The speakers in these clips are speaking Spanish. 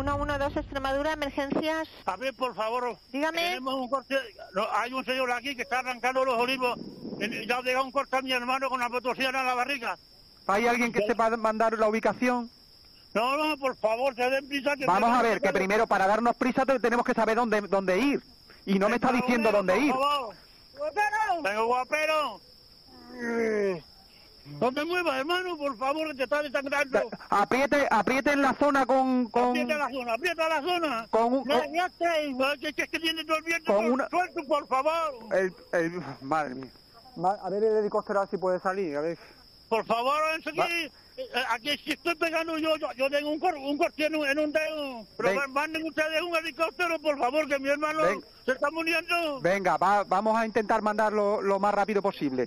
112 Extremadura, emergencias. A ver, por favor. Dígame. Tenemos un corte. No, hay un señor aquí que está arrancando los olivos. Ya ha llegado un corte a mi hermano con la motosierra en la barriga. ¿Hay alguien que sepa mandar la ubicación? No, por favor, se den prisa. Que vamos a ver, que primero para darnos prisa tenemos que saber dónde ir. Y no me está diciendo dónde ir. ¡Guapero! ¡Tengo guapero! No te muevas, hermano, por favor, te está desangrando. Apriete en la zona con... Aprieta la zona. Con un... Ya es que tiene todo el viento. Suelto, por favor. Madre mía. A ver el helicóptero, a ver si puede salir, a ver. Por favor, aquí si estoy pegando yo tengo un corte en un dedo. Pero manden ustedes un helicóptero, por favor, que mi hermano se está muriendo. Venga, vamos a intentar mandarlo lo más rápido posible.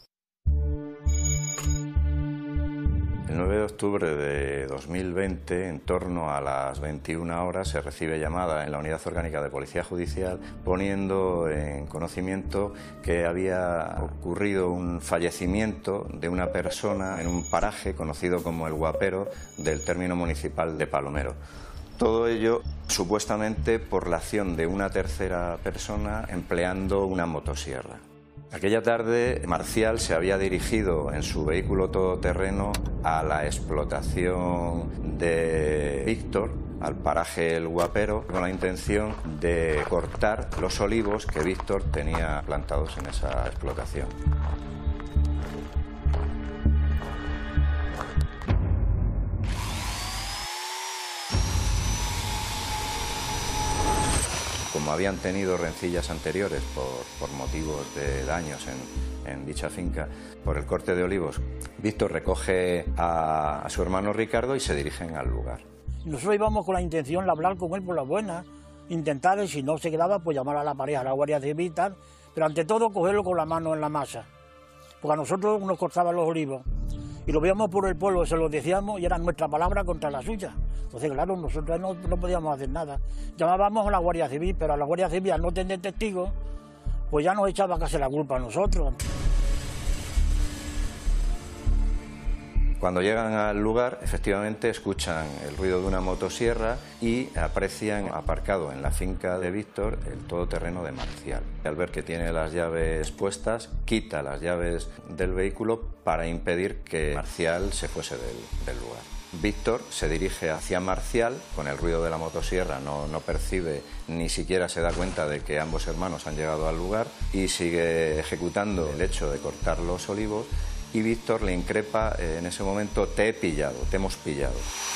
El 9 de octubre de 2020, en torno a las 21 horas, se recibe llamada en la Unidad Orgánica de Policía Judicial poniendo en conocimiento que había ocurrido un fallecimiento de una persona en un paraje conocido como El Guapero del término municipal de Palomero. Todo ello supuestamente por la acción de una tercera persona empleando una motosierra. Aquella tarde, Marcial se había dirigido en su vehículo todoterreno a la explotación de Víctor, al paraje El Guapero, con la intención de cortar los olivos que Víctor tenía plantados en esa explotación. Como habían tenido rencillas anteriores por motivos de daños en dicha finca, por el corte de olivos, Víctor recoge a su hermano Ricardo y se dirigen al lugar. Nosotros íbamos con la intención de hablar con él por la buena, intentar, si no se quedaba, pues llamar a la pareja, a la Guardia Civil y tal, pero ante todo cogerlo con la mano en la masa, porque a nosotros nos cortaban los olivos. Y lo veíamos por el pueblo, se lo decíamos y era nuestra palabra contra la suya. Entonces, claro, nosotros no podíamos hacer nada. Llamábamos a la Guardia Civil, pero a la Guardia Civil, al no tener testigos, pues ya nos echaba casi la culpa a nosotros. Cuando llegan al lugar, efectivamente escuchan el ruido de una motosierra y aprecian aparcado en la finca de Víctor el todoterreno de Marcial. Al ver que tiene las llaves puestas, quita las llaves del vehículo para impedir que Marcial se fuese del lugar. Víctor se dirige hacia Marcial, con el ruido de la motosierra no percibe ni siquiera se da cuenta de que ambos hermanos han llegado al lugar y sigue ejecutando el hecho de cortar los olivos. Y Víctor le increpa en ese momento: te he pillado, te hemos pillado.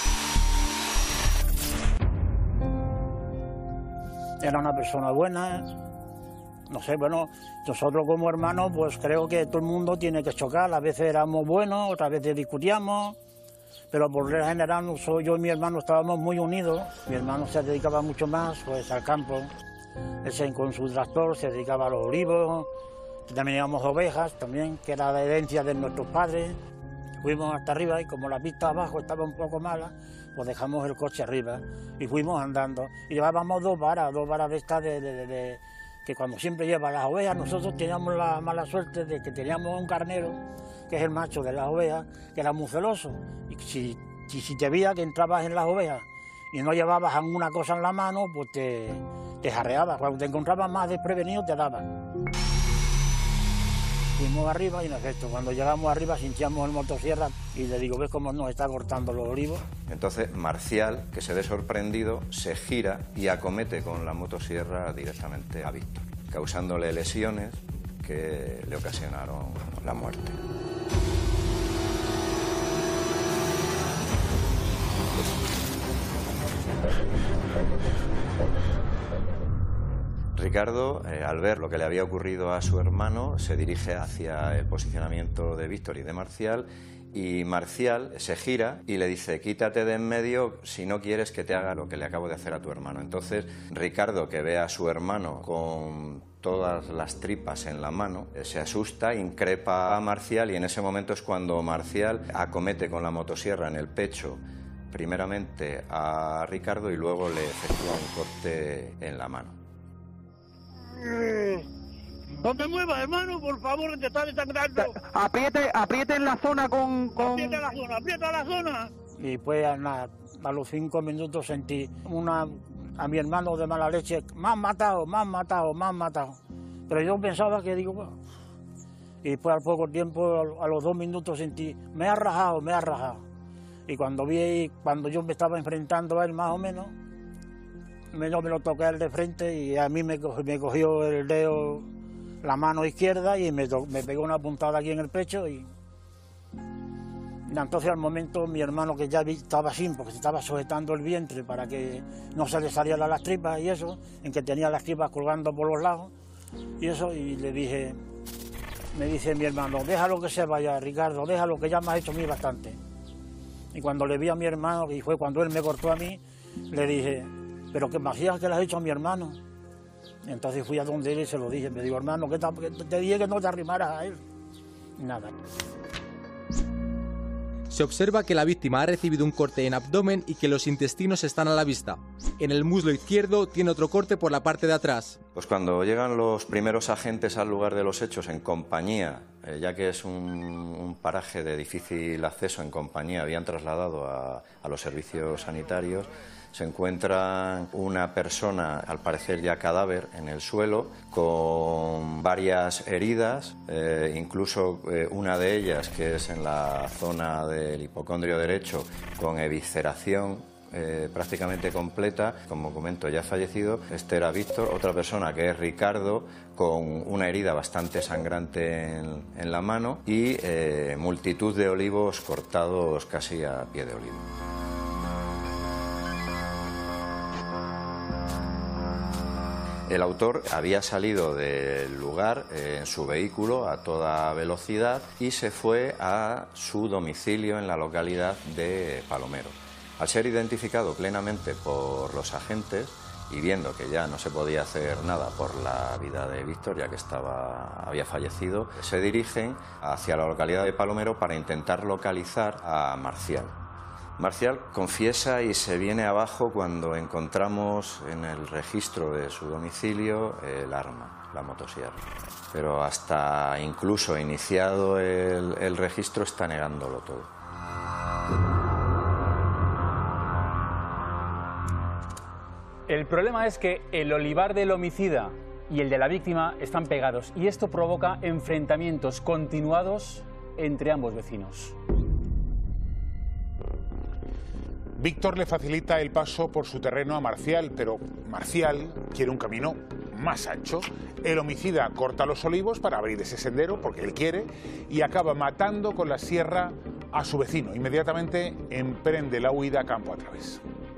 Era una persona buena, no sé, bueno, nosotros como hermanos pues creo que todo el mundo tiene que chocar, a veces éramos buenos, otras veces discutíamos, pero por regla general yo y mi hermano estábamos muy unidos. Mi hermano se dedicaba mucho más pues al campo, él con su tractor se dedicaba a los olivos. También llevamos ovejas, también, que era la herencia de nuestros padres. Fuimos hasta arriba y como la pista abajo estaba un poco mala, pues dejamos el coche arriba y fuimos andando. Y llevábamos dos varas de estas que cuando siempre lleva las ovejas, nosotros teníamos la mala suerte de que teníamos un carnero, que es el macho de las ovejas, que era muy celoso. Y si te veía que entrabas en las ovejas y no llevabas alguna cosa en la mano, pues te jarreaba. Cuando te encontrabas más desprevenido, te daban. Fuimos arriba y en efecto, cuando llegamos arriba sintiamos el motosierra y le digo, ¿ves cómo nos está cortando los olivos? Entonces Marcial, que se ve sorprendido, se gira y acomete con la motosierra directamente a Víctor, causándole lesiones que le ocasionaron la muerte. Ricardo, al ver lo que le había ocurrido a su hermano, se dirige hacia el posicionamiento de Víctor y de Marcial, y Marcial se gira y le dice: quítate de en medio si no quieres que te haga lo que le acabo de hacer a tu hermano. Entonces Ricardo, que ve a su hermano con todas las tripas en la mano, se asusta, increpa a Marcial, y en ese momento es cuando Marcial acomete con la motosierra en el pecho primeramente a Ricardo y luego le efectúa un corte en la mano. No te muevas, hermano, por favor, que te está desangrando. Apriete en la zona con... Aprieta la zona. Y pues nada, A los 5 minutos sentí a mi hermano de mala leche, me han matado, me han matado, me han matado. Pero yo pensaba que digo, bueno. Y después al poco tiempo, a los 2 minutos sentí, me ha rajado, me ha rajado. Y cuando yo me estaba enfrentando a él más o menos, yo me lo toqué a él de frente y a mí me cogió el dedo, la mano izquierda y me pegó una puntada aquí en el pecho y entonces al momento mi hermano, que ya estaba así, porque se estaba sujetando el vientre para que no se le salieran las tripas y eso, en que tenía las tripas colgando por los lados y eso, y le dije, me dice mi hermano, déjalo que se vaya, Ricardo, déjalo, que ya me has hecho a mí bastante. Y cuando le vi a mi hermano, y fue cuando él me cortó a mí, le dije, pero que Macías, que le has hecho a mi hermano. Entonces fui a donde él y se lo dije, me digo, hermano, que te dije que no te arrimaras a él. Nada. Se observa que la víctima ha recibido un corte en abdomen y que los intestinos están a la vista. En el muslo izquierdo tiene otro corte por la parte de atrás. Pues cuando llegan los primeros agentes al lugar de los hechos en compañía, ya que es un paraje de difícil acceso, en compañía habían trasladado a los servicios sanitarios, se encuentra una persona, al parecer ya cadáver, en el suelo, con varias heridas, incluso una de ellas, que es en la zona del hipocondrio derecho, con evisceración prácticamente completa. Como comento, ya fallecido. Este era Víctor. Otra persona, que es Ricardo, con una herida bastante sangrante en la mano y multitud de olivos cortados casi a pie de olivo. El autor había salido del lugar en su vehículo a toda velocidad y se fue a su domicilio en la localidad de Palomero. Al ser identificado plenamente por los agentes y viendo que ya no se podía hacer nada por la vida de Víctor, ya que había fallecido, se dirigen hacia la localidad de Palomero para intentar localizar a Marcial. Marcial confiesa y se viene abajo cuando encontramos en el registro de su domicilio el arma, la motosierra. Pero hasta incluso iniciado el registro está negándolo todo. El problema es que el olivar del homicida y el de la víctima están pegados y esto provoca enfrentamientos continuados entre ambos vecinos. Víctor le facilita el paso por su terreno a Marcial, pero Marcial quiere un camino más ancho. El homicida corta los olivos para abrir ese sendero, porque él quiere, y acaba matando con la sierra a su vecino. Inmediatamente emprende la huida campo a través.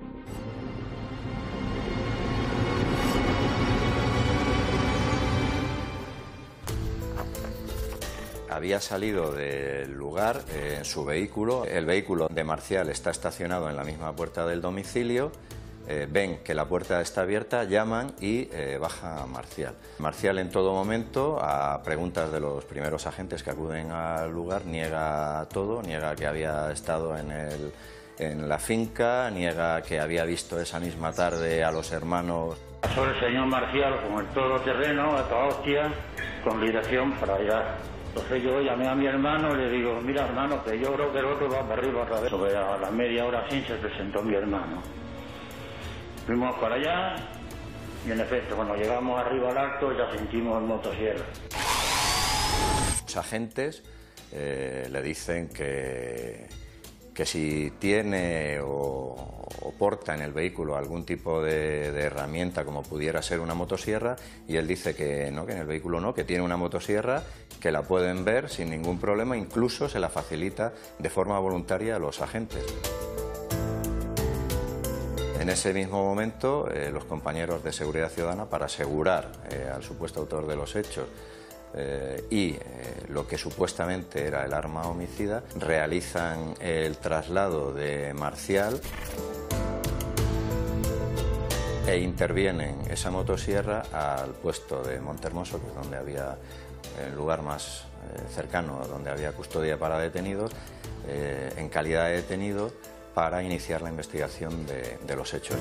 Había salido del lugar en su vehículo. El vehículo de Marcial está estacionado en la misma puerta del domicilio. Ven que la puerta está abierta, llaman y baja Marcial. Marcial, en todo momento, a preguntas de los primeros agentes que acuden al lugar, niega todo, niega que había estado en la finca, niega que había visto esa misma tarde a los hermanos. Pasó el señor Marcial con el todoterreno a toda hostia, con dirección para allá. Entonces yo llamé a mi hermano y le digo, mira hermano, que yo creo que el otro va para arriba otra vez. Sobre a la media hora así se presentó mi hermano. Fuimos para allá y en efecto, cuando llegamos arriba al alto ya sentimos el motosierra. Los agentes le dicen que si tiene o porta en el vehículo algún tipo de herramienta, como pudiera ser una motosierra, y él dice que no, que en el vehículo no, que tiene una motosierra, que la pueden ver sin ningún problema, incluso se la facilita de forma voluntaria a los agentes. En ese mismo momento, los compañeros de Seguridad Ciudadana, para asegurar al supuesto autor de los hechos y lo que supuestamente era el arma homicida, realizan el traslado de Marcial e intervienen esa motosierra al puesto de Montehermoso, que es donde había el lugar más cercano, donde había custodia para detenidos, en calidad de detenido, para iniciar la investigación de los hechos.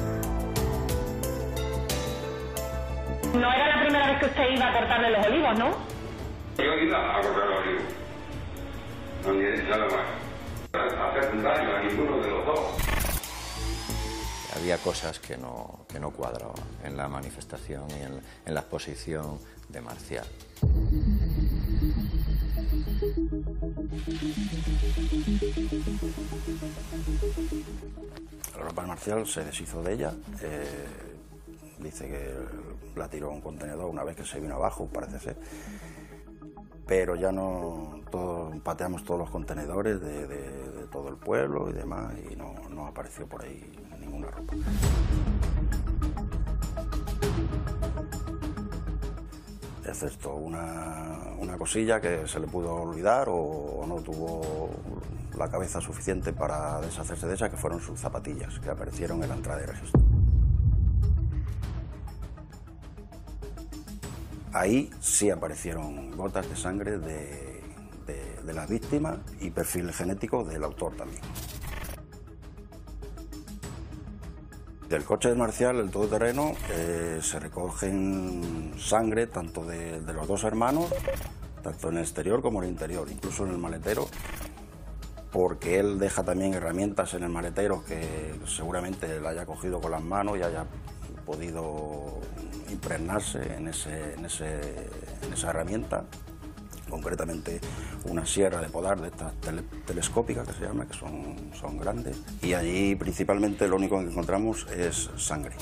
No era la primera vez que usted iba a cortarle los olivos, ¿no? Yo iba a cortar los olivos, no ni nada más, a hacer daño a ninguno de los dos. había cosas que no cuadraban en la manifestación y en la exposición de Marcial. La ropa de Marcial se deshizo de ella, dice que la tiró a un contenedor una vez que se vino abajo, parece ser, pero ya no, pateamos todos los contenedores de todo el pueblo y demás, y no apareció por ahí ninguna ropa. Excepto una cosilla que se le pudo olvidar o no tuvo la cabeza suficiente para deshacerse de esa, que fueron sus zapatillas, que aparecieron en la entrada de registro. Ahí sí aparecieron gotas de sangre de las víctimas y perfil genético del autor también. Del coche de Marcial, el todoterreno, se recogen sangre tanto de los dos hermanos, tanto en el exterior como en el interior, incluso en el maletero, porque él deja también herramientas en el maletero que seguramente la haya cogido con las manos y haya podido impregnarse en esa herramienta, concretamente una sierra de podar de estas telescópicas que se llama, que son grandes, y allí principalmente lo único que encontramos es sangre.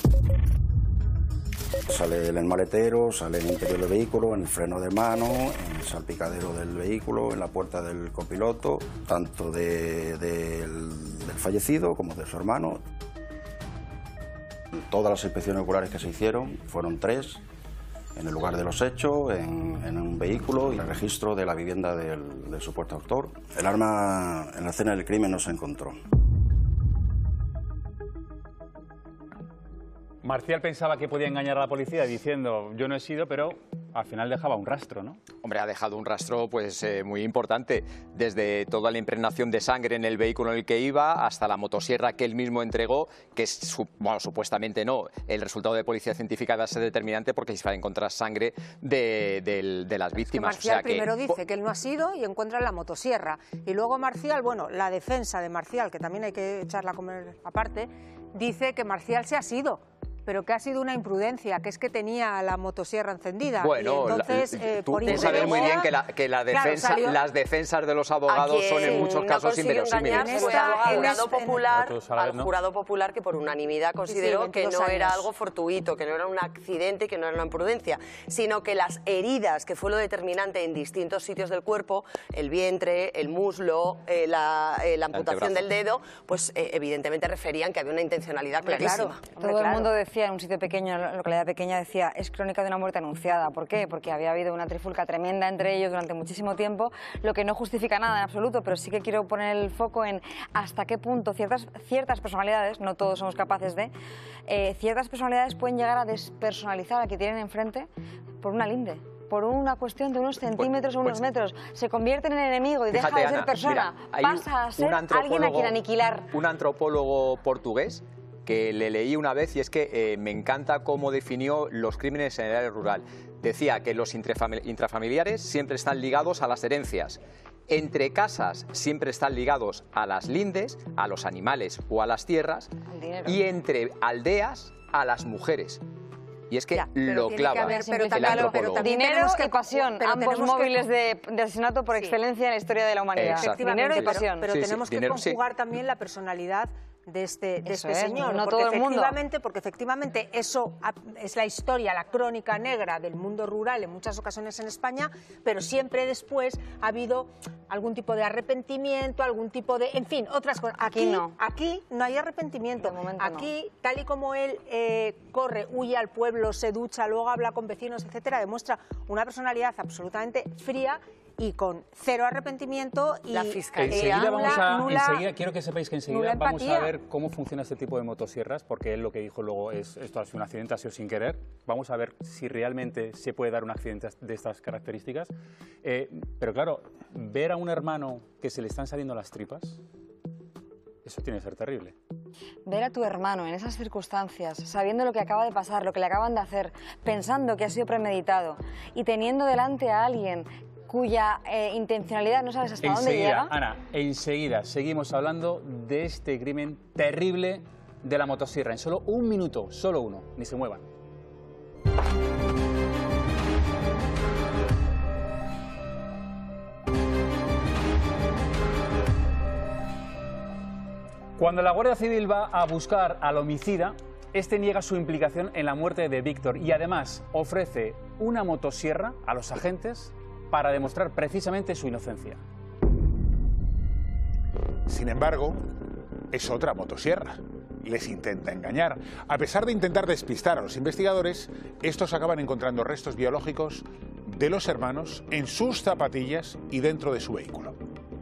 Sale en el maletero, sale en el interior del vehículo, en el freno de mano, en el salpicadero del vehículo, en la puerta del copiloto, tanto del fallecido como de su hermano. Todas las inspecciones oculares que se hicieron fueron 3, en el lugar de los hechos, en un vehículo y el registro de la vivienda del supuesto autor. El arma en la escena del crimen no se encontró. Marcial pensaba que podía engañar a la policía diciendo yo no he sido, pero al final dejaba un rastro, ¿no? Hombre, ha dejado un rastro pues muy importante, desde toda la impregnación de sangre en el vehículo en el que iba hasta la motosierra que él mismo entregó, que supuestamente no. El resultado de policía científica va a ser determinante porque se va a encontrar sangre de las víctimas. Marcial, o sea, primero dice que él no ha sido y encuentra la motosierra. Y luego Marcial, bueno, la defensa de Marcial, que también hay que echarla a comer aparte, dice que Marcial se ha sido. Pero que ha sido una imprudencia, que es que tenía la motosierra encendida. Bueno, y entonces, tú sabes muy bien que la defensa, claro, las defensas de los abogados son en muchos casos inverosímiles. Al jurado popular que por unanimidad consideró que no era algo fortuito, que no era un accidente, que no era una imprudencia, sino que las heridas, que fue lo determinante en distintos sitios del cuerpo, el vientre, el muslo, la amputación del dedo, pues evidentemente referían que había una intencionalidad clarísima. Todo el mundo decía en un sitio pequeño, en la localidad pequeña, decía es crónica de una muerte anunciada. ¿Por qué? Porque había habido una trifulca tremenda entre ellos durante muchísimo tiempo, lo que no justifica nada en absoluto, pero sí que quiero poner el foco en hasta qué punto ciertas personalidades, no todos somos capaces de, ciertas personalidades pueden llegar a despersonalizar a quien tienen enfrente por una linde, por una cuestión de unos centímetros o unos metros. Se convierten en enemigo y Fíjate, deja de ser Ana, persona, mira, pasa a ser alguien a quien aniquilar. Un antropólogo portugués que le leí una vez y es que me encanta cómo definió los crímenes en el área rural. Decía que los intrafamiliares siempre están ligados a las herencias. Entre casas siempre están ligados a las lindes, a los animales o a las tierras, y entre aldeas a las mujeres. Y es que lo clava el antropólogo. Dinero y pasión, ambos móviles de asesinato por excelencia en la historia de la humanidad. Dinero y pasión. Pero tenemos que conjugar también la personalidad de este señor, no todo el mundo. Porque efectivamente eso es la historia, la crónica negra del mundo rural en muchas ocasiones en España, pero siempre después ha habido algún tipo de arrepentimiento, algún tipo de, en fin, otras cosas. Aquí no hay arrepentimiento. Aquí, tal y como él corre, huye al pueblo, se ducha, luego habla con vecinos, etcétera, demuestra una personalidad absolutamente fría y con cero arrepentimiento y la fiscalía enseguida quiero que sepáis que enseguida vamos a ver cómo funciona este tipo de motosierras, porque él lo que dijo luego es esto ha sido un accidente, ha sido sin querer. Vamos a ver si realmente se puede dar un accidente de estas características. Pero claro, ver a un hermano que se le están saliendo las tripas, eso tiene que ser terrible. Ver a tu hermano en esas circunstancias, sabiendo lo que acaba de pasar, lo que le acaban de hacer, pensando que ha sido premeditado y teniendo delante a alguien cuya intencionalidad no sabes hasta dónde llega. Ana, enseguida seguimos hablando de este crimen terrible de la motosierra en solo un minuto, solo uno, ni se muevan. Cuando la Guardia Civil va a buscar al homicida, este niega su implicación en la muerte de Víctor y además ofrece una motosierra a los agentes para demostrar precisamente su inocencia. Sin embargo, es otra motosierra. Les intenta engañar. A pesar de intentar despistar a los investigadores, estos acaban encontrando restos biológicos de los hermanos en sus zapatillas y dentro de su vehículo.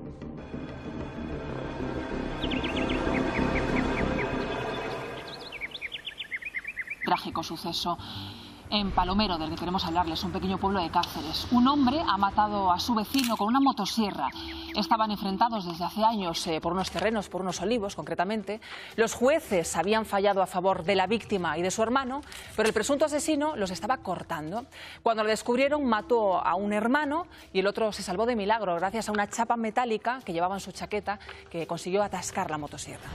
Trágico suceso en Palomero, del que queremos hablarles, un pequeño pueblo de Cáceres. Un hombre ha matado a su vecino con una motosierra. Estaban enfrentados desde hace años por unos terrenos, por unos olivos concretamente. Los jueces habían fallado a favor de la víctima y de su hermano, pero el presunto asesino los estaba cortando. Cuando lo descubrieron, mató a un hermano y el otro se salvó de milagro gracias a una chapa metálica que llevaba en su chaqueta que consiguió atascar la motosierra.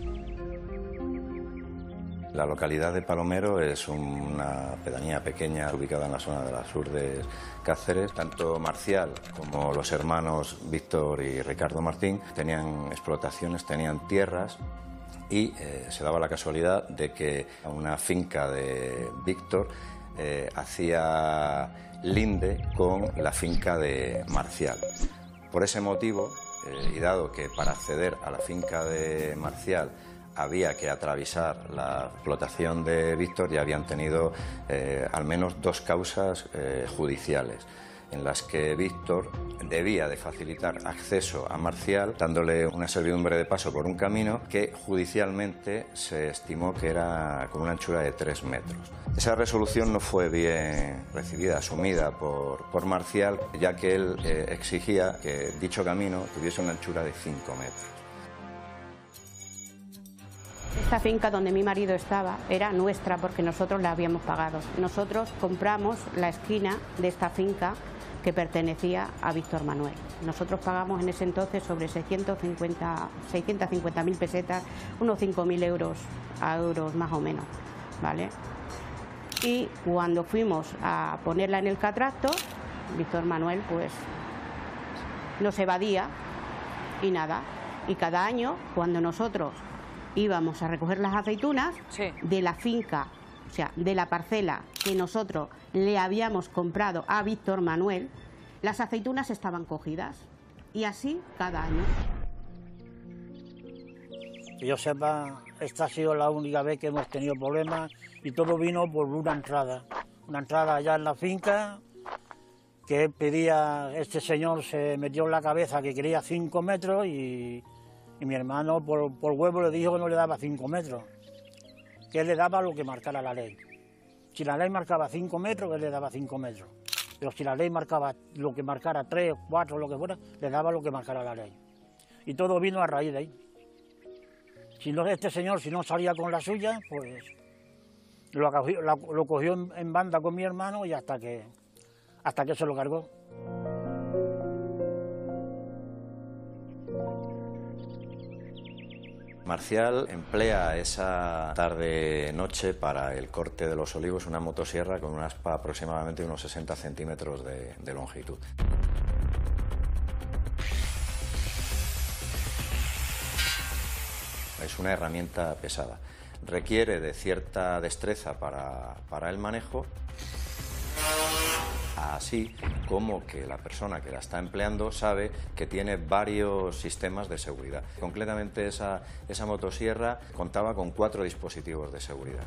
La localidad de Palomero es una pedanía pequeña ubicada en la zona de la sur de Cáceres. Tanto Marcial como los hermanos Víctor y Ricardo Martín tenían explotaciones, tenían tierras y se daba la casualidad de que una finca de Víctor hacía linde con la finca de Marcial. Por ese motivo, y dado que para acceder a la finca de Marcial había que atravesar la explotación de Víctor, ya habían tenido al menos dos causas judiciales en las que Víctor debía de facilitar acceso a Marcial dándole una servidumbre de paso por un camino que judicialmente se estimó que era con una anchura de 3 metros. Esa resolución no fue bien recibida, asumida por Marcial, ya que él exigía que dicho camino tuviese una anchura de 5 metros. Esta finca donde mi marido estaba era nuestra porque nosotros la habíamos pagado. Nosotros compramos la esquina de esta finca que pertenecía a Víctor Manuel. Nosotros pagamos en ese entonces sobre 650.000 pesetas, unos 5.000 euros más o menos, ¿vale? Y cuando fuimos a ponerla en el catastro, Víctor Manuel pues nos evadía y nada. Y cada año, cuando nosotros íbamos a recoger las aceitunas de la finca, o sea, de la parcela que nosotros le habíamos comprado a Víctor Manuel, las aceitunas estaban cogidas. Y así cada año. Que yo sepa, esta ha sido la única vez que hemos tenido problemas y todo vino por una entrada allá en la finca que pedía, este señor se metió en la cabeza que quería 5 metros y mi hermano por huevo le dijo que no le daba 5 metros, que él le daba lo que marcara la ley. Si la ley marcaba 5 metros, él le daba 5 metros. Pero si la ley marcaba lo que marcara 3, 4, lo que fuera, le daba lo que marcara la ley. Y todo vino a raíz de ahí. Si no, este señor, si no salía con la suya, pues lo cogió en banda con mi hermano y hasta que se lo cargó. Marcial emplea esa tarde-noche para el corte de los olivos una motosierra con una aspa aproximadamente unos 60 centímetros de longitud. Es una herramienta pesada. Requiere de cierta destreza para el manejo, así como que la persona que la está empleando sabe que tiene varios sistemas de seguridad. Concretamente esa motosierra contaba con 4 dispositivos de seguridad.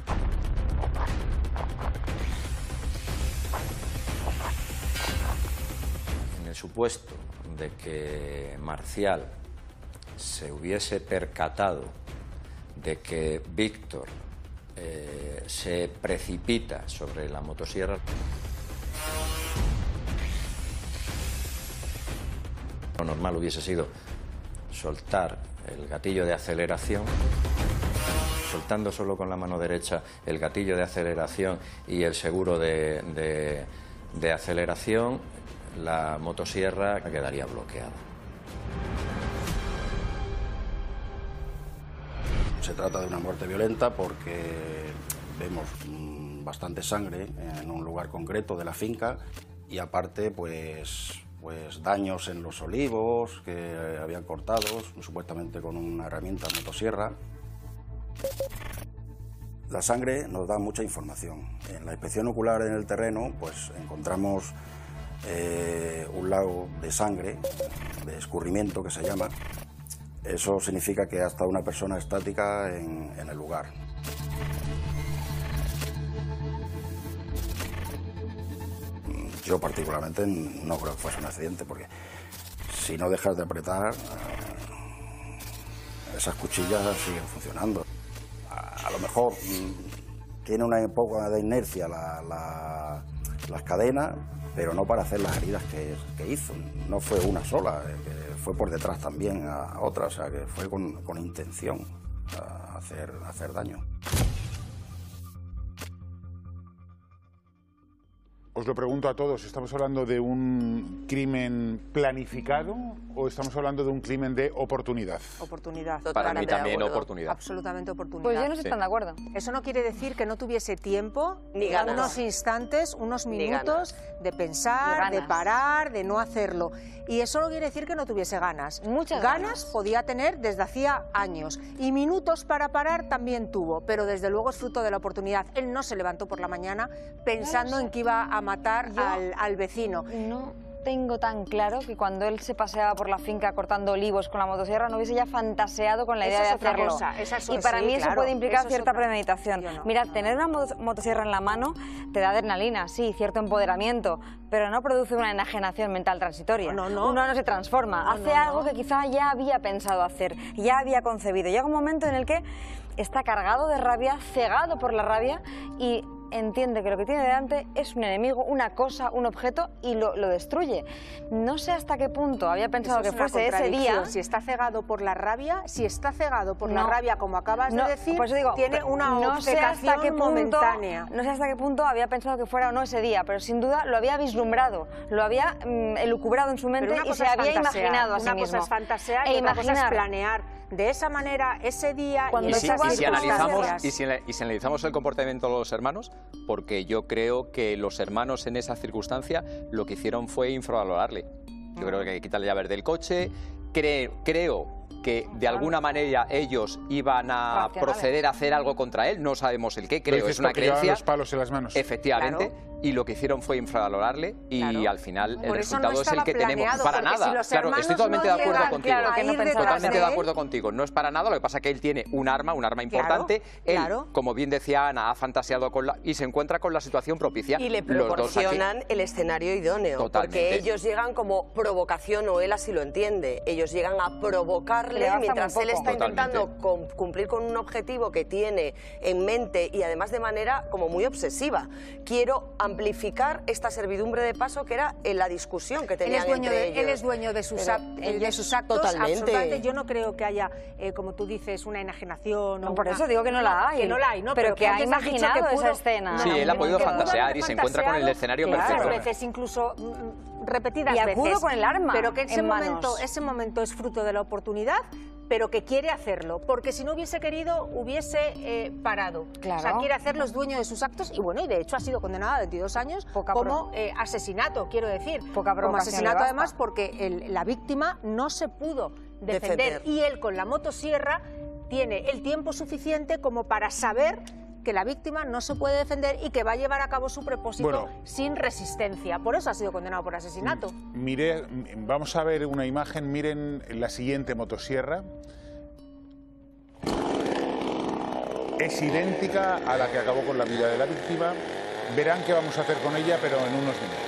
En el supuesto de que Marcial se hubiese percatado de que Víctor se precipita sobre la motosierra, lo normal hubiese sido soltar el gatillo de aceleración, soltando solo con la mano derecha el gatillo de aceleración y el seguro de aceleración, la motosierra quedaría bloqueada. Se trata de una muerte violenta porque vemos bastante sangre en un lugar concreto de la finca y aparte pues daños en los olivos que habían cortado, supuestamente con una herramienta motosierra. La sangre nos da mucha información. En la inspección ocular en el terreno pues encontramos un lago de sangre, de escurrimiento que se llama. Eso significa que ha estado una persona estática en el lugar. Yo particularmente no creo que fuese un accidente, porque si no dejas de apretar, esas cuchillas siguen funcionando. A lo mejor tiene una época de inercia las cadenas, pero no para hacer las heridas que hizo. No fue una sola, fue por detrás también a otra, o sea que fue con intención a hacer daño. Os lo pregunto a todos, ¿estamos hablando de un crimen planificado o estamos hablando de un crimen de oportunidad? Oportunidad. Para mí también oportunidad. Absolutamente oportunidad. Pues yo no estoy tan de acuerdo. Eso no quiere decir que no tuviese tiempo, ni ganas, unos instantes, unos minutos de pensar, de parar, de no hacerlo. Y eso no quiere decir que no tuviese ganas. Muchas ganas podía tener desde hacía años. Y minutos para parar también tuvo, pero desde luego es fruto de la oportunidad. Él no se levantó por la mañana pensando en que iba a matar al vecino. No tengo tan claro que cuando él se paseaba por la finca cortando olivos con la motosierra no hubiese ya fantaseado con la idea de hacerlo. Y para mí eso puede implicar cierta premeditación. Mira, tener una motosierra en la mano te da adrenalina, sí, cierto empoderamiento, pero no produce una enajenación mental transitoria. Uno no se transforma, hace algo que quizá ya había pensado hacer, ya había concebido. Llega un momento en el que está cargado de rabia, cegado por la rabia y entiende que lo que tiene delante es un enemigo, una cosa, un objeto y lo destruye. No sé hasta qué punto había pensado que fuese ese día. Si está cegado por la rabia, la rabia, como acabas de decir, pues digo, tiene una obcecación momentánea. No sé hasta qué punto había pensado que fuera o no ese día, pero sin duda lo había vislumbrado, lo había elucubrado en su mente y se había imaginado a sí mismo. Una cosa es fantasear y otra cosa es planear. De esa manera, ese día y si analizamos el comportamiento de los hermanos, porque yo creo que los hermanos en esa circunstancia lo que hicieron fue infravalorarle. Yo creo que hay que quitarle llaves del coche, creo que de alguna manera ellos iban a proceder a hacer algo contra él, no sabemos el qué, creo, es una creencia. Los palos en las manos. Efectivamente. Claro. Y lo que hicieron fue infravalorarle y al final el resultado es el que tenemos. Para nada, claro, estoy totalmente de acuerdo contigo. Totalmente de acuerdo contigo. No es para nada, lo que pasa es que él tiene un arma importante. Él, como bien decía Ana, ha fantaseado y se encuentra con la situación propicia. Y le proporcionan el escenario idóneo. Totalmente. Porque ellos llegan como provocación, o él así lo entiende. Ellos llegan a provocarle mientras él está intentando cumplir con un objetivo que tiene en mente y además de manera como muy obsesiva. Quiero amplificar esta servidumbre de paso que era en la discusión que tenían entre ellos. Él es dueño de sus actos. Totalmente. Absolutamente. Yo no creo que haya, como tú dices, una enajenación. No, por eso digo que no la hay. Que no la hay, ¿no? Pero que ha imaginado esa escena. Sí, él ha podido fantasear y se encuentra con el escenario perfecto. A veces incluso repetidas veces. Y acudo con el arma. Pero que ese momento es fruto de la oportunidad, pero que quiere hacerlo, porque si no hubiese querido, hubiese parado. Claro. O sea, quiere hacerlo, es dueño de sus actos y bueno, y de hecho ha sido condenado a 22 años como asesinato, quiero decir. Como asesinato además porque la víctima no se pudo defender y él con la motosierra tiene el tiempo suficiente como para saber que la víctima no se puede defender y que va a llevar a cabo su propósito sin resistencia. Por eso ha sido condenado por asesinato. Vamos a ver una imagen, miren la siguiente motosierra. Es idéntica a la que acabó con la vida de la víctima. Verán qué vamos a hacer con ella, pero en unos minutos.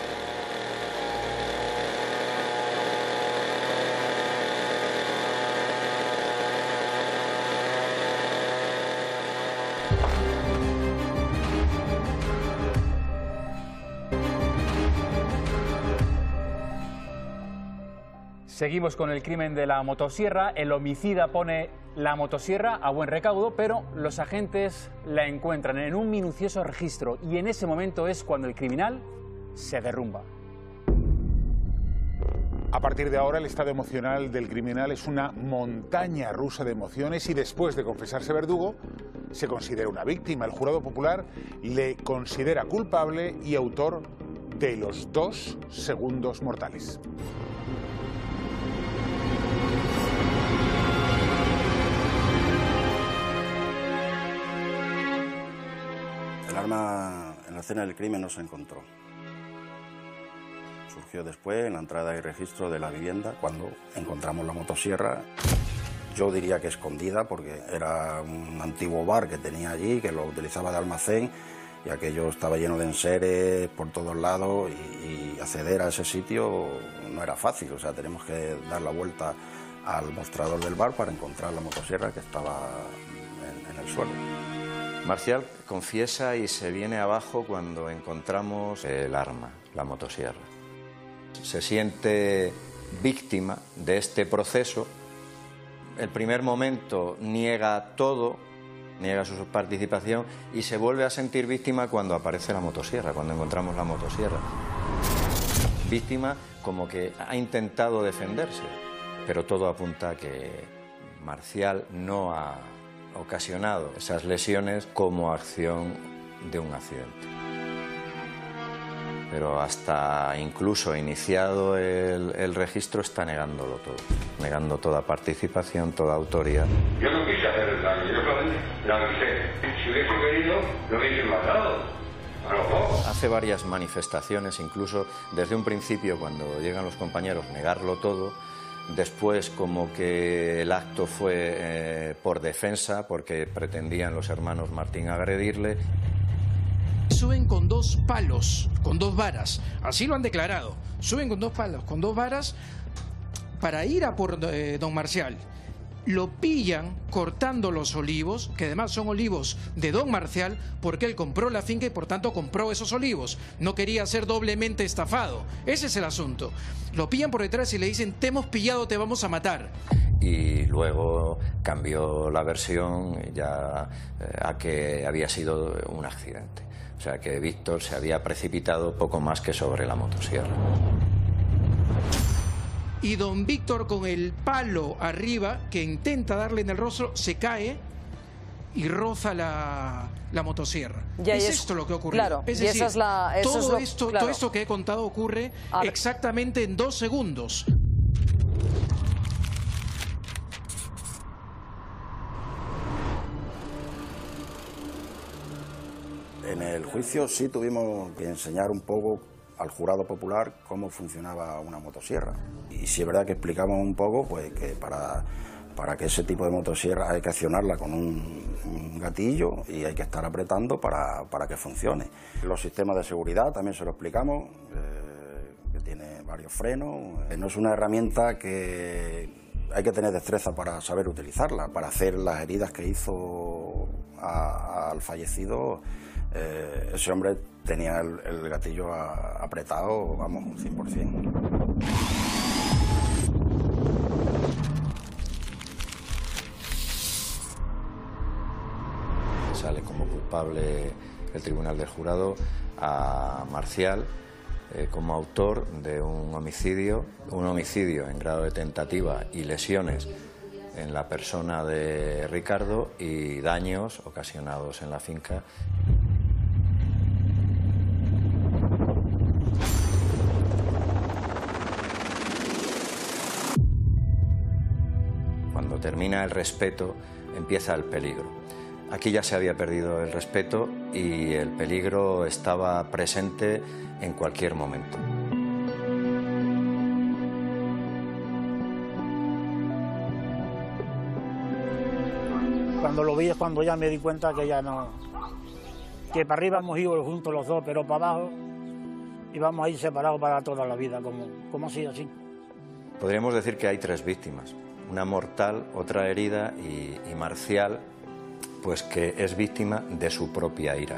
Seguimos con el crimen de la motosierra. El homicida pone la motosierra a buen recaudo, pero los agentes la encuentran en un minucioso registro y en ese momento es cuando el criminal se derrumba. A partir de ahora, el estado emocional del criminal es una montaña rusa de emociones y después de confesarse verdugo, se considera una víctima. El jurado popular le considera culpable y autor de los 2 segundos mortales. El arma en la escena del crimen no se encontró. Surgió después en la entrada y registro de la vivienda cuando encontramos la motosierra. Yo diría que escondida porque era un antiguo bar que tenía allí, que lo utilizaba de almacén y aquello estaba lleno de enseres por todos lados y acceder a ese sitio no era fácil. O sea, tenemos que dar la vuelta al mostrador del bar para encontrar la motosierra que estaba en el suelo. Marcial confiesa y se viene abajo cuando encontramos el arma, la motosierra. Se siente víctima de este proceso. El primer momento niega todo, niega su participación y se vuelve a sentir víctima cuando aparece la motosierra, cuando encontramos la motosierra. Víctima como que ha intentado defenderse, pero todo apunta a que Marcial no ha ocasionado esas lesiones como acción de un accidente. Pero hasta incluso iniciado el registro está negándolo todo, negando toda participación, toda autoría. Yo no quise hacer el daño, yo solamente la avisé. Si hubiese querido, lo hubiese matado. A lo poco. Hace varias manifestaciones, incluso desde un principio, cuando llegan los compañeros, negarlo todo. Después, como que el acto fue por defensa, porque pretendían los hermanos Martín agredirle. Suben con 2 palos, con 2 varas, así lo han declarado. Suben con 2 palos, con 2 varas para ir a por don Marcial. Lo pillan cortando los olivos, que además son olivos de don Marcial, porque él compró la finca y por tanto compró esos olivos. No quería ser doblemente estafado. Ese es el asunto. Lo pillan por detrás y le dicen: te hemos pillado, te vamos a matar. Y luego cambió la versión ya a que había sido un accidente. O sea, que Víctor se había precipitado poco más que sobre la motosierra. Y don Víctor, con el palo arriba, que intenta darle en el rostro, se cae y roza la motosierra. Es esto lo que ocurre. Claro, es y decir, todo esto que he contado ocurre exactamente en 2 segundos. En el juicio sí tuvimos que enseñar un poco al jurado popular cómo funcionaba una motosierra. Y sí es verdad que explicamos un poco pues que para que ese tipo de motosierra hay que accionarla con un gatillo y hay que estar apretando para que funcione. Los sistemas de seguridad también se lo explicamos, que tiene varios frenos. No es una herramienta que hay que tener destreza para saber utilizarla, para hacer las heridas que hizo al fallecido. Ese hombre tenía el gatillo apretado, vamos, 100%. Sale como culpable el Tribunal del Jurado a Marcial como autor de un homicidio en grado de tentativa y lesiones en la persona de Ricardo y daños ocasionados en la finca. Cuando termina el respeto, empieza el peligro. Aquí ya se había perdido el respeto y el peligro estaba presente en cualquier momento. Cuando lo vi es cuando ya me di cuenta que ya no... que para arriba hemos ido juntos los dos, pero para abajo íbamos a ir separados para toda la vida, como así. Podríamos decir que hay 3 víctimas. Una mortal, otra herida y Marcial, pues que es víctima de su propia ira.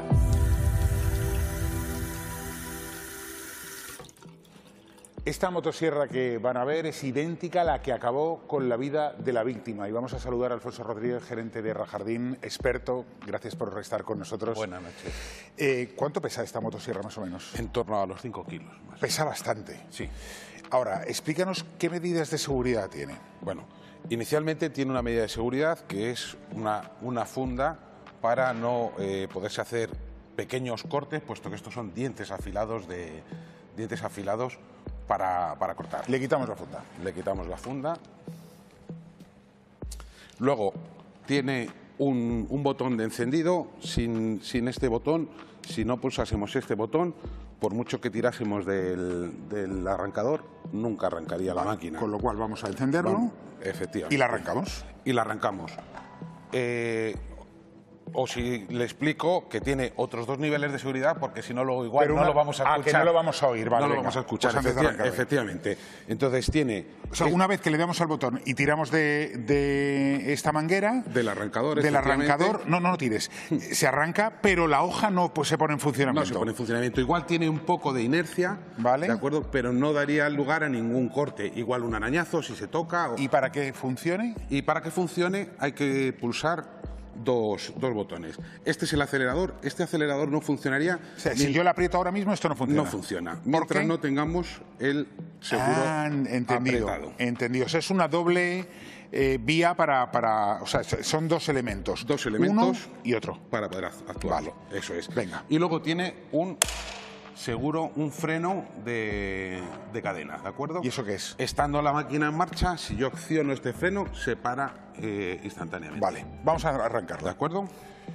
Esta motosierra que van a ver es idéntica a la que acabó con la vida de la víctima. Y vamos a saludar a Alfonso Rodríguez, gerente de Rajardín, experto. Gracias por estar con nosotros. Buenas noches. ¿Cuánto pesa esta motosierra más o menos? En torno a los 5 kilos. Pesa bastante. Sí. Ahora, explícanos qué medidas de seguridad tiene. Bueno, inicialmente tiene una medida de seguridad que es una funda para no poderse hacer pequeños cortes, puesto que estos son dientes afilados para cortar. Le quitamos la funda. Le quitamos la funda. Luego tiene un botón de encendido. Sin este botón, si no pulsásemos este botón, por mucho que tirásemos del arrancador, nunca arrancaría la máquina. Con lo cual vamos a encenderlo. Efectivamente. ¿Y la arrancamos? Y la arrancamos. O si le explico que tiene otros 2 niveles de seguridad, porque si no luego igual no lo vamos a escuchar. Que no lo vamos a oír, vale. No lo vamos a escuchar, pues efectivamente. Entonces tiene... O sea, una vez que le damos al botón y tiramos de esta manguera... Del arrancador, no tires. Se arranca, pero la hoja no se pone en funcionamiento. No se pone en funcionamiento. Igual tiene un poco de inercia, ¿vale? ¿De acuerdo? Pero no daría lugar a ningún corte. Igual un arañazo si se toca... ¿Y para que funcione? Y para que funcione hay que pulsar dos botones. Este es el acelerador. Este acelerador no funcionaría... O sea, si yo le aprieto ahora mismo, esto no funciona. No funciona. Mientras no tengamos el seguro apretado. Entendido. O sea, es una doble vía para... O sea, son 2 elementos. 2 elementos. Uno y otro. Para poder actuarlo. Vale. Eso es. Venga. Y luego tiene un freno de cadena, ¿de acuerdo? ¿Y eso qué es? Estando la máquina en marcha, si yo acciono este freno, se para instantáneamente. Vale, vamos a arrancarlo. ¿De acuerdo?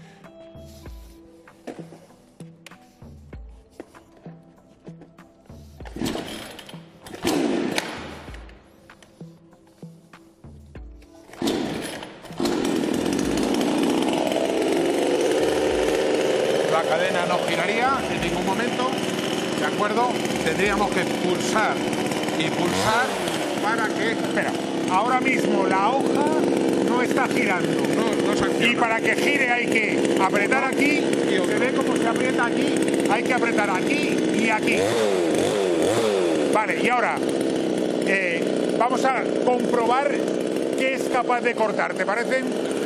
La cadena no giraría en ningún momento. ¿De acuerdo? Tendríamos que pulsar y pulsar para que... Espera, ahora mismo la hoja no está girando. No se acciona. Y para que gire hay que apretar aquí. Se ve cómo se aprieta aquí. Hay que apretar aquí y aquí. Vale, y ahora vamos a comprobar que es capaz de cortar. ¿Te parece?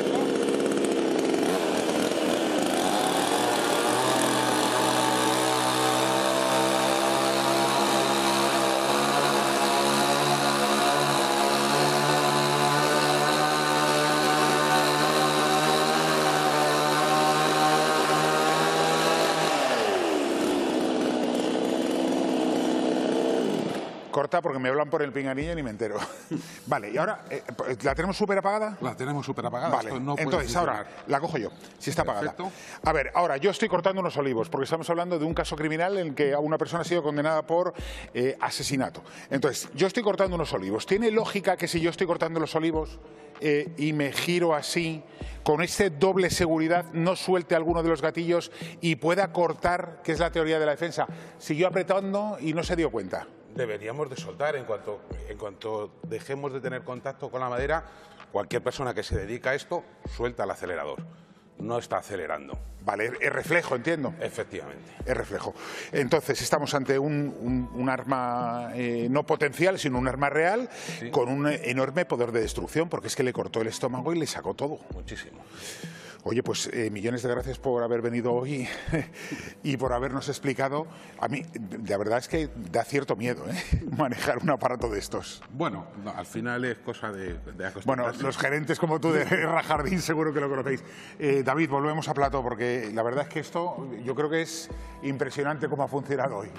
Corta porque me hablan por el pinganillo y ni me entero. Vale, y ahora, ¿la tenemos súper apagada? La tenemos súper apagada. Vale, no entonces ahora la cojo yo, si está apagada. A ver, ahora yo estoy cortando unos olivos, porque estamos hablando de un caso criminal en que una persona ha sido condenada por asesinato. Entonces, yo estoy cortando unos olivos. ¿Tiene lógica que si yo estoy cortando los olivos y me giro así, con este doble seguridad, no suelte alguno de los gatillos y pueda cortar, que es la teoría de la defensa? Siguió apretando y no se dio cuenta. Deberíamos de soltar en cuanto dejemos de tener contacto con la madera. Cualquier persona que se dedica a esto suelta el acelerador, no está acelerando. Vale, es reflejo, entiendo. Efectivamente. Es reflejo. Entonces estamos ante un arma no potencial, sino un arma real, sí, con un enorme poder de destrucción, porque es que le cortó el estómago y le sacó todo. Muchísimo. Oye, pues millones de gracias por haber venido hoy y por habernos explicado. A mí, la verdad es que da cierto miedo manejar un aparato de estos. Bueno, no, al final es cosa de acostumbrarse. Bueno, los gerentes como tú de Rajardín seguro que lo conocéis. David, volvemos a plató, porque la verdad es que esto yo creo que es impresionante cómo ha funcionado hoy.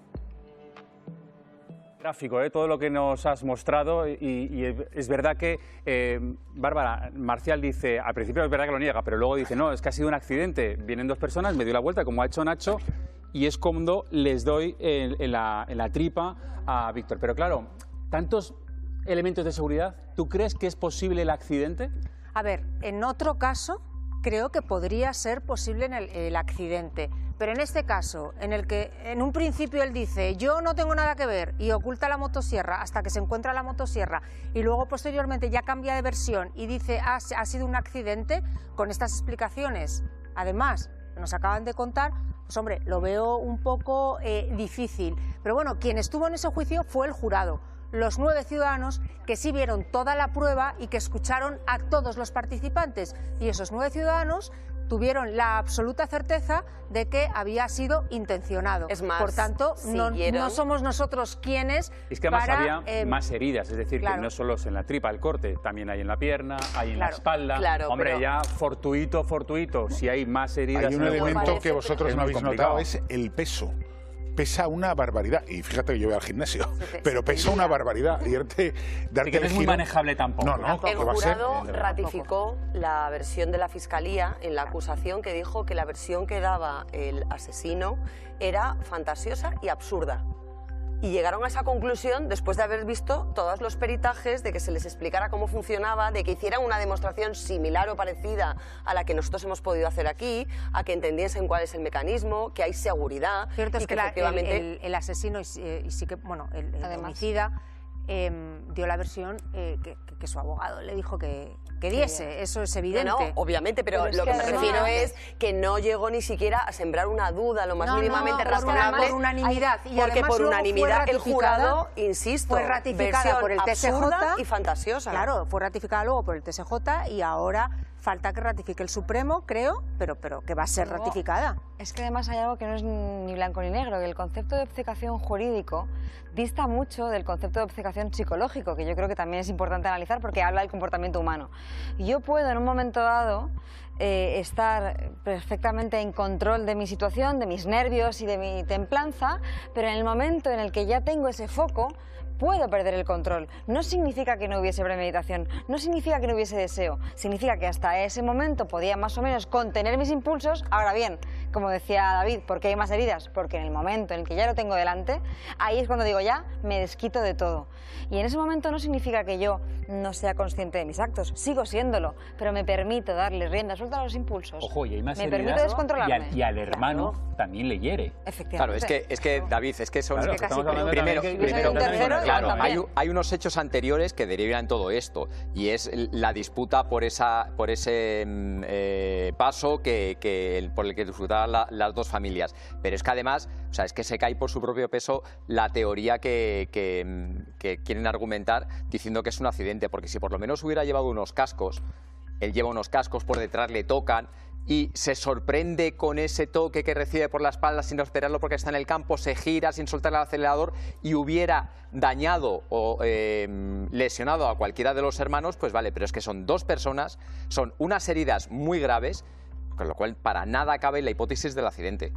Gráfico, todo lo que nos has mostrado y es verdad que Bárbara, Marcial dice, al principio es verdad que lo niega, pero luego dice, no, es que ha sido un accidente, vienen 2 personas, me dio la vuelta como ha hecho Nacho y es cuando les doy en la tripa a Víctor. Pero claro, tantos elementos de seguridad, ¿tú crees que es posible el accidente? A ver, en otro caso creo que podría ser posible el accidente. Pero en este caso, en el que en un principio él dice yo no tengo nada que ver y oculta la motosierra hasta que se encuentra la motosierra y luego posteriormente ya cambia de versión y dice ha sido un accidente, con estas explicaciones, además, que nos acaban de contar, pues hombre, lo veo un poco difícil. Pero bueno, quien estuvo en ese juicio fue el jurado. los 9 ciudadanos que sí vieron toda la prueba y que escucharon a todos los participantes. Y esos 9 ciudadanos tuvieron la absoluta certeza de que había sido intencionado. Es más, por tanto, no somos nosotros quienes es que además para, había más heridas, es decir, claro, que no solo es en la tripa el corte, también hay en la pierna, hay en la espalda. Claro, hombre, pero... ya fortuito, si hay más heridas... Hay un elemento que vosotros no habéis notado, es el peso. Pesa una barbaridad, y fíjate que yo voy al gimnasio, pero pesa una barbaridad. Y darte y que no es muy manejable tampoco. No, el jurado ratificó la versión de la Fiscalía en la acusación, que dijo que la versión que daba el asesino era fantasiosa y absurda. Y llegaron a esa conclusión después de haber visto todos los peritajes, de que se les explicara cómo funcionaba, de que hicieran una demostración similar o parecida a la que nosotros hemos podido hacer aquí, a que entendiesen cuál es el mecanismo, que hay seguridad. Cierto es y que efectivamente el asesino y sí que, bueno, el homicida dio la versión que su abogado le dijo que diese. Eso es evidente. No, obviamente, pero lo que me refiero es que no llegó ni siquiera a sembrar una duda lo más mínimamente razonable. Por unanimidad. Y porque por unanimidad el jurado, insisto, fue ratificada por el TSJ y fantasiosa. Claro, fue ratificada luego por el TSJ y ahora falta que ratifique el Supremo, creo, pero que va a ser ratificada. Es que además hay algo que no es ni blanco ni negro, que el concepto de obcecación jurídico dista mucho del concepto de obcecación psicológico, que yo creo que también es importante analizar porque habla del comportamiento humano. Yo puedo en un momento dado estar perfectamente en control de mi situación, de mis nervios y de mi templanza, pero en el momento en el que ya tengo ese foco, puedo perder el control. No significa que no hubiese premeditación, no significa que no hubiese deseo, significa que hasta ese momento podía más o menos contener mis impulsos. Ahora bien, como decía David, ¿por qué hay más heridas? Porque en el momento en el que ya lo tengo delante, ahí es cuando digo ya, me desquito de todo. Y en ese momento no significa que yo no sea consciente de mis actos, sigo siéndolo, pero me permito darle rienda suelta a los impulsos. Ojo, y hay más me heridas, permito descontrolarme. Y al hermano también le hiere. Efectivamente. Claro, es que David, es que son... Claro, hay unos hechos anteriores que derivan todo esto, y es la disputa por ese paso por el que disfrutaban las dos familias. Pero es que además, o sea, es que se cae por su propio peso la teoría que quieren argumentar diciendo que es un accidente, porque si por lo menos hubiera llevado unos cascos, él lleva unos cascos, por detrás le tocan y se sorprende con ese toque que recibe por la espalda sin esperarlo porque está en el campo, se gira sin soltar el acelerador y hubiera dañado o lesionado a cualquiera de los hermanos, pues vale, pero es que son dos personas, son unas heridas muy graves, con lo cual para nada cabe la hipótesis del accidente.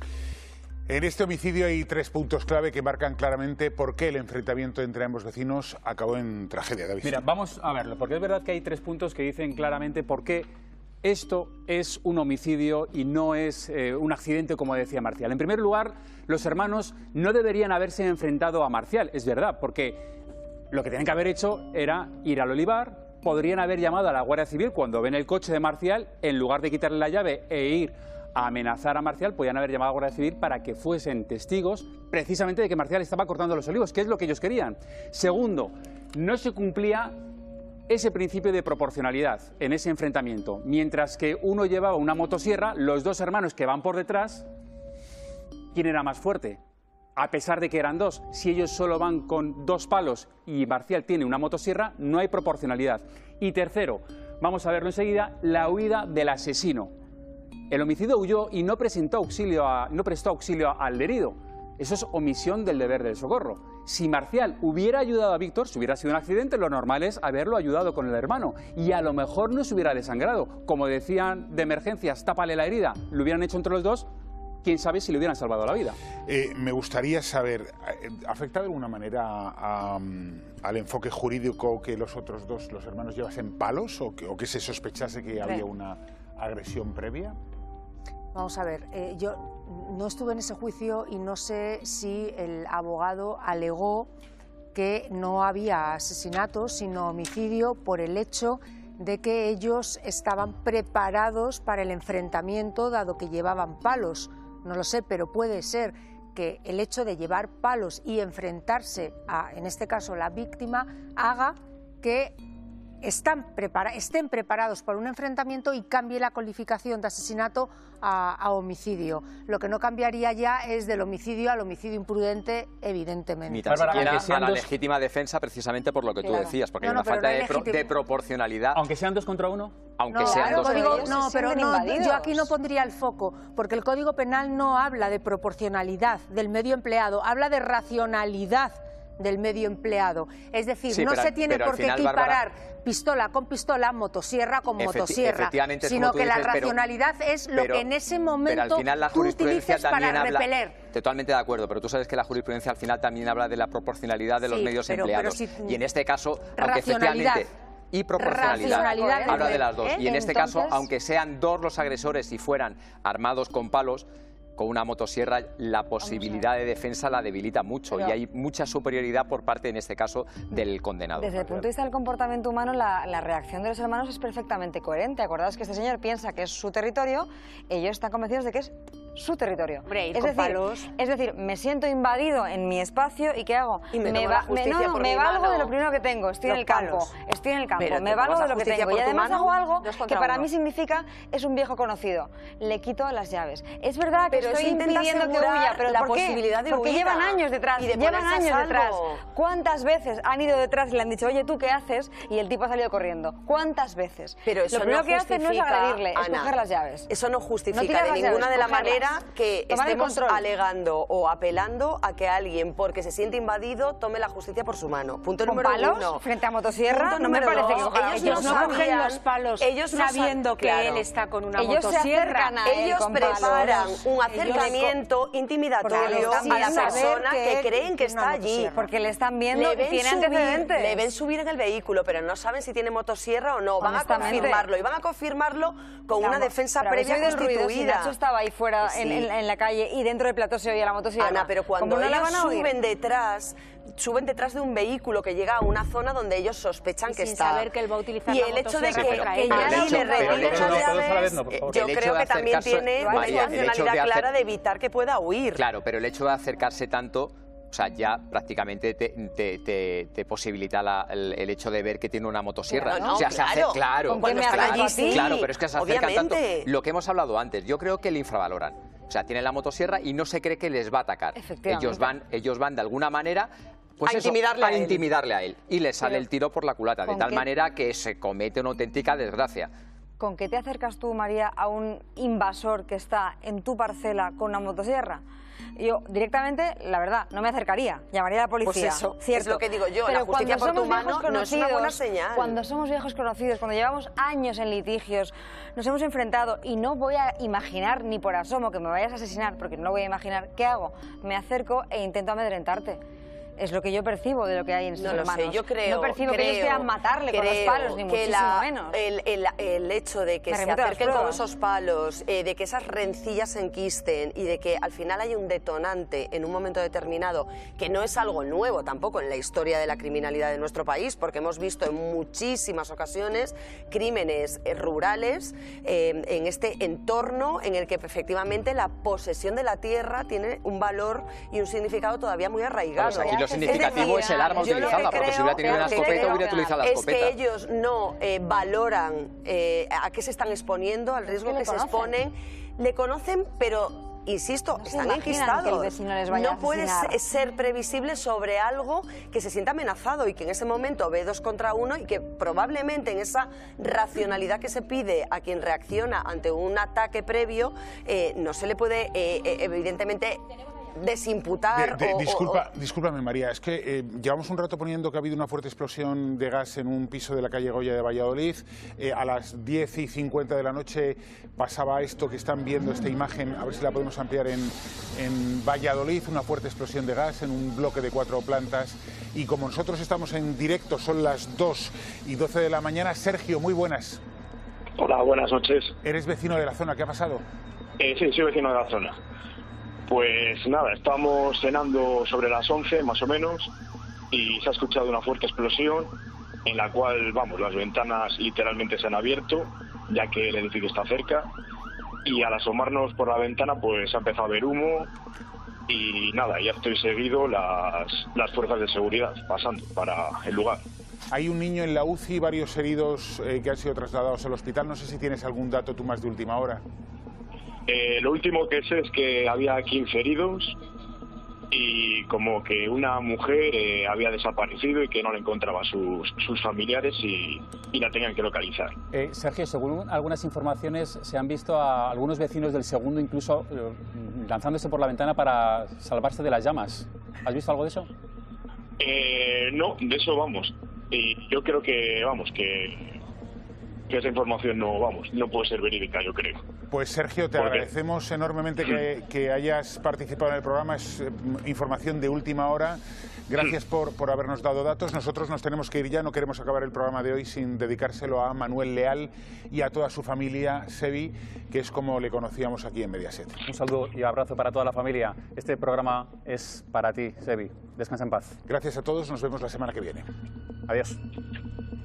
En este homicidio hay 3 puntos clave que marcan claramente por qué el enfrentamiento entre ambos vecinos acabó en tragedia, David. Mira, vamos a verlo, porque es verdad que hay 3 puntos que dicen claramente por qué esto es un homicidio y no es un accidente, como decía Marcial. En primer lugar, los hermanos no deberían haberse enfrentado a Marcial, es verdad, porque lo que tenían que haber hecho era ir al olivar, podrían haber llamado a la Guardia Civil cuando ven el coche de Marcial, en lugar de quitarle la llave e ir a amenazar a Marcial, podían haber llamado a la Guardia Civil para que fuesen testigos precisamente de que Marcial estaba cortando los olivos, que es lo que ellos querían. Segundo, no se cumplía ese principio de proporcionalidad en ese enfrentamiento. Mientras que uno llevaba una motosierra, los dos hermanos que van por detrás, ¿quién era más fuerte? A pesar de que eran dos, si ellos solo van con 2 palos y Marcial tiene una motosierra, no hay proporcionalidad. Y tercero, vamos a verlo enseguida, la huida del asesino. El homicida huyó y no prestó auxilio al herido. Eso es omisión del deber del socorro. Si Marcial hubiera ayudado a Víctor, si hubiera sido un accidente, lo normal es haberlo ayudado con el hermano. Y a lo mejor no se hubiera desangrado. Como decían de emergencias, tápale la herida, lo hubieran hecho entre los dos, quién sabe si le hubieran salvado la vida. Me gustaría saber, ¿afecta de alguna manera al enfoque jurídico que los otros dos, los hermanos, llevasen palos o que se sospechase que había una agresión previa? Vamos a ver, yo no estuve en ese juicio y no sé si el abogado alegó que no había asesinato, sino homicidio por el hecho de que ellos estaban preparados para el enfrentamiento, dado que llevaban palos. No lo sé, pero puede ser que el hecho de llevar palos y enfrentarse a, en este caso, la víctima, haga que estén preparados para un enfrentamiento y cambie la calificación de asesinato a homicidio. Lo que no cambiaría ya es del homicidio al homicidio imprudente, evidentemente. Ni tan siquiera a la legítima defensa, precisamente por lo que tú decías, porque hay una falta de proporcionalidad. Aunque sean 2 contra 1. Aunque sean dos contra uno. Pero yo aquí no pondría el foco, porque el Código Penal no habla de proporcionalidad del medio empleado, habla de racionalidad del medio empleado. Es decir, no se tiene por qué equiparar, Bárbara, pistola con pistola, motosierra con motosierra, sino que la racionalidad es lo que en ese momento tú utilizas para repeler. Totalmente de acuerdo, pero tú sabes que la jurisprudencia al final también habla de la proporcionalidad de los medios empleados. Y en este caso, aunque efectivamente... Y proporcionalidad, habla de las dos. Y en este caso, aunque sean 2 los agresores y fueran armados con palos, con una motosierra la posibilidad de defensa la debilita mucho y hay mucha superioridad por parte, en este caso, del condenado. Desde el punto de vista del comportamiento humano, la reacción de los hermanos es perfectamente coherente. Acordaos que este señor piensa que es su territorio, ellos están convencidos de que es su territorio. Hombre, es decir, me siento invadido en mi espacio y ¿qué hago? Y me valgo de lo primero que tengo, estoy en el campo, me valgo de lo que tengo y además hago algo que para mí significa es un viejo conocido, le quito las llaves. Es verdad que estoy impidiendo que huya, pero ¿por qué? Porque llevan años detrás, ¿Cuántas veces han ido detrás y le han dicho, oye, ¿tú qué haces? Y el tipo ha salido corriendo. ¿Cuántas veces? Pero eso lo primero que hace no es agredirle, es Ana, coger las llaves. Eso no justifica de ninguna de la manera que estemos alegando o apelando a que alguien, porque se siente invadido, tome la justicia por su mano. Punto número 1. Frente a motosierra, no me parece que cojan. Ellos no cogen los palos sabiendo que él está con una motosierra. Ellos preparan un acercamiento intimidatorio a la persona que creen que está allí. Porque le están viendo y tiene antecedentes. Le ven subir en el vehículo, pero no saben si tiene motosierra o no. Van a confirmarlo y van a confirmarlo con una defensa previa constituida. Si Nacho estaba ahí fuera en la calle y dentro del plató se oía la motosierra. Ana, pero cuando ellos suben detrás de un vehículo que llega a una zona donde ellos sospechan que está. Saber que él va a utilizar y el hecho de que nadie le retire las llaves, yo creo que también tiene una intencionalidad clara de evitar que pueda huir. Claro, pero el hecho de acercarse tanto, o sea, ya prácticamente te posibilita el hecho de ver que tiene una motosierra. No, o sea, claro, cuando están allí sí, claro, pero es que se acercan tanto. obviamente. Lo que hemos hablado antes, yo creo que le infravaloran. O sea, tienen la motosierra y no se cree que les va a atacar. Ellos van de alguna manera a intimidarle a él. Y le sale el tiro por la culata, de tal manera que se comete una auténtica desgracia. ¿Con qué te acercas tú, María, a un invasor que está en tu parcela con una motosierra? Yo directamente, la verdad, no me acercaría, llamaría a la policía. Pues eso, cierto. es lo que digo yo, pero la justicia por tu mano no es una buena señal. Cuando somos viejos conocidos, cuando llevamos años en litigios, nos hemos enfrentado y no voy a imaginar ni por asomo que me vayas a asesinar, porque no lo voy a imaginar, ¿qué hago? Me acerco e intento amedrentarte. Es lo que yo percibo de lo que hay en sus hermanos. Yo creo, no percibo que ellos quieran matarle con los palos, ni muchísimo menos. El hecho de que se acerquen con esos palos, de que esas rencillas se enquisten y de que al final hay un detonante en un momento determinado, que no es algo nuevo tampoco en la historia de la criminalidad de nuestro país, porque hemos visto en muchísimas ocasiones crímenes rurales en este entorno en el que efectivamente la posesión de la tierra tiene un valor y un significado todavía muy arraigado. Lo significativo es el arma utilizada, porque si hubiera tenido una escopeta hubiera utilizado la escopeta. Es que ellos no valoran a qué se están exponiendo, al riesgo que se exponen. Le conocen, pero insisto, están enquistados. No puede ser previsible sobre algo que se sienta amenazado y que en ese momento ve 2 contra 1 y que probablemente en esa racionalidad que se pide a quien reacciona ante un ataque previo no se le puede evidentemente desimputar. Discúlpame, María, es que llevamos un rato poniendo que ha habido una fuerte explosión de gas en un piso de la calle Goya de Valladolid. A las 10:50 de la noche pasaba esto que están viendo, esta imagen, a ver si la podemos ampliar en Valladolid, una fuerte explosión de gas en un bloque de 4 plantas. Y como nosotros estamos en directo, son las 2:12 de la mañana. Sergio, muy buenas. Hola, buenas noches. ¿Eres vecino de la zona? ¿Qué ha pasado? Sí, soy vecino de la zona. Pues nada, estamos cenando sobre las 11 más o menos y se ha escuchado una fuerte explosión en la cual, vamos, las ventanas literalmente se han abierto ya que el edificio está cerca y al asomarnos por la ventana pues ha empezado a haber humo y nada, ya estoy seguido las fuerzas de seguridad pasando para el lugar. Hay un niño en la UCI, varios heridos que han sido trasladados al hospital. No sé si tienes algún dato tú más de última hora. Lo último que sé es que había 15 heridos y como que una mujer había desaparecido y que no la encontraban sus familiares y la tenían que localizar. Sergio, según algunas informaciones se han visto a algunos vecinos del segundo incluso lanzándose por la ventana para salvarse de las llamas. ¿Has visto algo de eso? No, de eso vamos. Y yo creo que, vamos, que esa información no puede ser verídica, yo creo. Pues Sergio, te agradecemos enormemente que hayas participado en el programa, es información de última hora. Gracias por habernos dado datos. Nosotros nos tenemos que ir ya, no queremos acabar el programa de hoy sin dedicárselo a Manuel Leal y a toda su familia, Sevi, que es como le conocíamos aquí en Mediaset. Un saludo y abrazo para toda la familia. Este programa es para ti, Sevi. Descansa en paz. Gracias a todos, nos vemos la semana que viene. Adiós.